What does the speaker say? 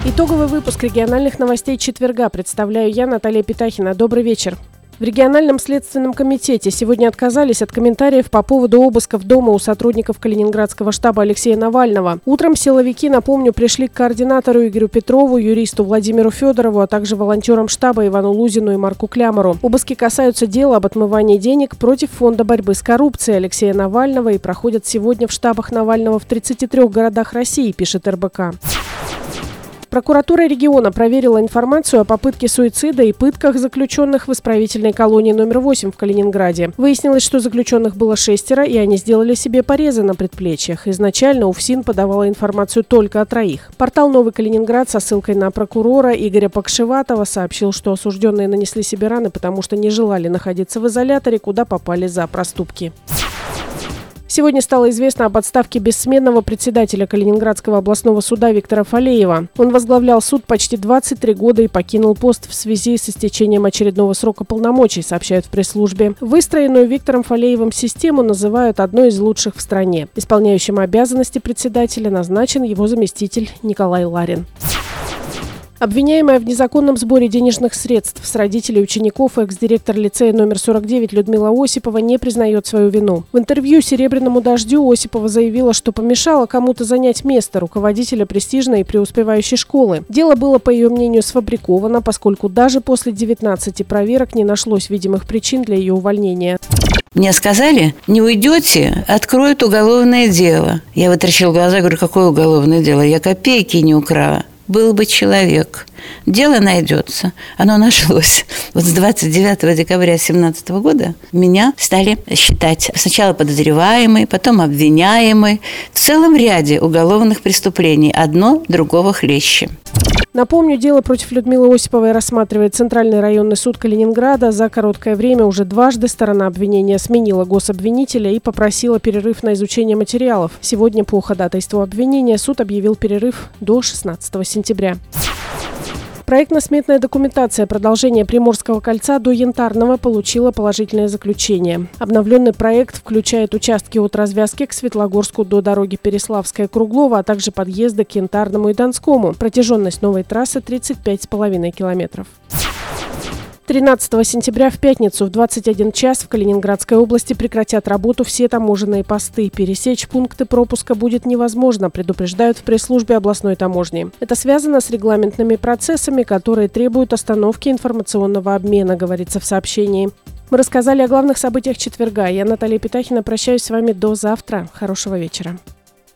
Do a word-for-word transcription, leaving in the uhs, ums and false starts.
Итоговый выпуск региональных новостей четверга представляю я, Наталья Питахина. Добрый вечер. В региональном следственном комитете сегодня отказались от комментариев по поводу обысков дома у сотрудников Калининградского штаба Алексея Навального. Утром силовики, напомню, пришли к координатору Игорю Петрову, юристу Владимиру Федорову, а также волонтерам штаба Ивану Лузину и Марку Клямару. Обыски касаются дела об отмывании денег против Фонда борьбы с коррупцией Алексея Навального и проходят сегодня в штабах Навального в тридцати трёх городах России, пишет эр бэ ка. Прокуратура региона проверила информацию о попытке суицида и пытках заключенных в исправительной колонии номер восемь в Калининграде. Выяснилось, что заключенных было шестеро, и они сделали себе порезы на предплечьях. Изначально УФСИН подавала информацию только о троих. Портал «Новый Калининград» со ссылкой на прокурора Игоря Покшеватова сообщил, что осужденные нанесли себе раны, потому что не желали находиться в изоляторе, куда попали за проступки. Сегодня стало известно об отставке бессменного председателя Калининградского областного суда Виктора Фалеева. Он возглавлял суд почти двадцать три года и покинул пост в связи с истечением очередного срока полномочий, сообщают в пресс-службе. Выстроенную Виктором Фалеевым систему называют одной из лучших в стране. Исполняющим обязанности председателя назначен его заместитель Николай Ларин. Обвиняемая в незаконном сборе денежных средств с родителей учеников экс-директор лицея номер сорок девять Людмила Осипова не признает свою вину. В интервью «Серебряному дождю» Осипова заявила, что помешала кому-то занять место руководителя престижной и преуспевающей школы. Дело было, по ее мнению, сфабриковано, поскольку даже после девятнадцати проверок не нашлось видимых причин для ее увольнения. Мне сказали, не уйдете, откроют уголовное дело. Я вытращила глаза и говорю, какое уголовное дело? Я копейки не украла. Был бы человек. Дело найдется. Оно нашлось. Вот с двадцать девятого декабря две тысячи семнадцатого года меня стали считать сначала подозреваемой, потом обвиняемой в целом ряде уголовных преступлений. Одно другого хлеще. Напомню, дело против Людмилы Осиповой рассматривает Центральный районный суд Калининграда. За короткое время уже дважды сторона обвинения сменила гособвинителя и попросила перерыв на изучение материалов. Сегодня по ходатайству обвинения суд объявил перерыв до шестнадцатого сентября. Проектно-сметная документация продолжения Приморского кольца до Янтарного получила положительное заключение. Обновленный проект включает участки от развязки к Светлогорску до дороги Переславская-Круглова, а также подъезды к Янтарному и Донскому. Протяженность новой трассы тридцать пять с половиной километров. тринадцатого сентября в пятницу в двадцать один час в Калининградской области прекратят работу все таможенные посты. Пересечь пункты пропуска будет невозможно, предупреждают в пресс-службе областной таможни. Это связано с регламентными процессами, которые требуют остановки информационного обмена, говорится в сообщении. Мы рассказали о главных событиях четверга. Я, Наталья Питахина, прощаюсь с вами до завтра. Хорошего вечера.